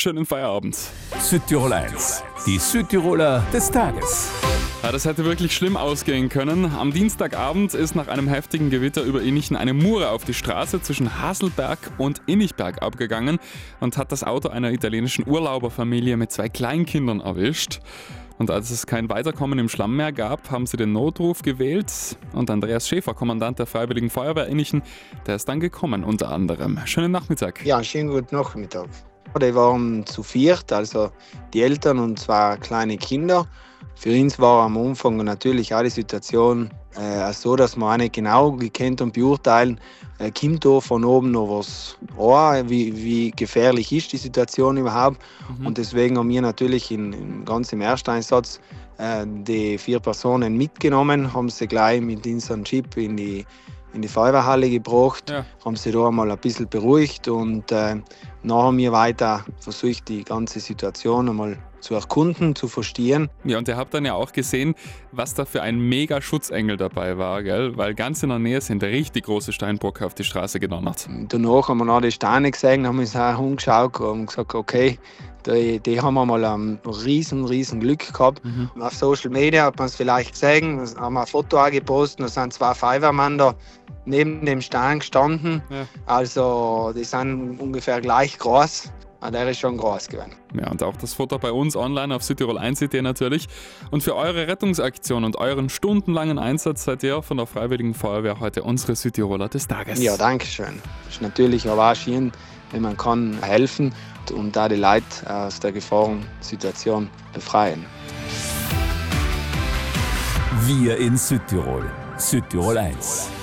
schönen Feierabend. Südtirol 1, die Südtiroler des Tages. Ja, das hätte wirklich schlimm ausgehen können. Am Dienstagabend ist nach einem heftigen Gewitter über Innichen eine Mure auf die Straße zwischen Haselberg und Innichberg abgegangen und hat das Auto einer italienischen Urlauberfamilie mit 2 Kleinkindern erwischt. Und als es kein Weiterkommen im Schlamm mehr gab, haben sie den Notruf gewählt. Und Andreas Schäfer, Kommandant der Freiwilligen Feuerwehr Innichen, der ist dann gekommen unter anderem. Schönen Nachmittag. Ja, schönen guten Nachmittag. Die waren zu viert, also die Eltern und 2 kleine Kinder. Für uns war am Anfang natürlich auch die Situation so, dass wir auch nicht genau gekannt und beurteilen, kommt da von oben noch was an, wie gefährlich ist die Situation überhaupt. Und deswegen haben wir natürlich ganz im ersten Einsatz die 4 Personen mitgenommen, haben sie gleich mit unserem Jeep in die Feuerwehrhalle gebracht, haben sie da einmal ein bisschen beruhigt und nachher haben wir weiter versucht, die ganze Situation einmal zu erkunden, zu verstehen. Ja, und ihr habt dann ja auch gesehen, was da für ein mega Schutzengel dabei war, gell? Weil ganz in der Nähe sind richtig große Steinbrocken auf die Straße gedonnert. Danach haben wir noch die Steine gesehen, haben uns auch umgeschaut und gesagt, okay, die haben wir mal ein riesen Glück gehabt. Auf Social Media hat man es vielleicht gesehen, da haben wir ein Foto auch gepostet, da sind 2 Feuerwehrmänner da neben dem Stein gestanden. Ja. Also die sind ungefähr gleich groß. Der ist schon groß gewesen. Ja, und auch das Foto bei uns online auf Südtirol 1 seht ihr natürlich. Und für eure Rettungsaktion und euren stundenlangen Einsatz seid ihr von der Freiwilligen Feuerwehr heute unsere Südtiroler des Tages. Ja, danke schön. Es ist natürlich aber auch schön, wenn man kann helfen und da die Leute aus der Gefahrensituation befreien. Wir in Südtirol. Südtirol 1.